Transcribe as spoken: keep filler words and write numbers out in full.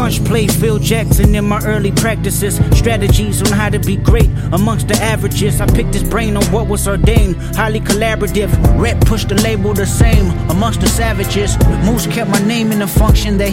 Punch play Phil Jackson in my early practices. Strategies on how to be great amongst the averages. I picked his brain on what was ordained. Highly collaborative. Rep pushed the label the same amongst the savages. Moose kept my name in the function that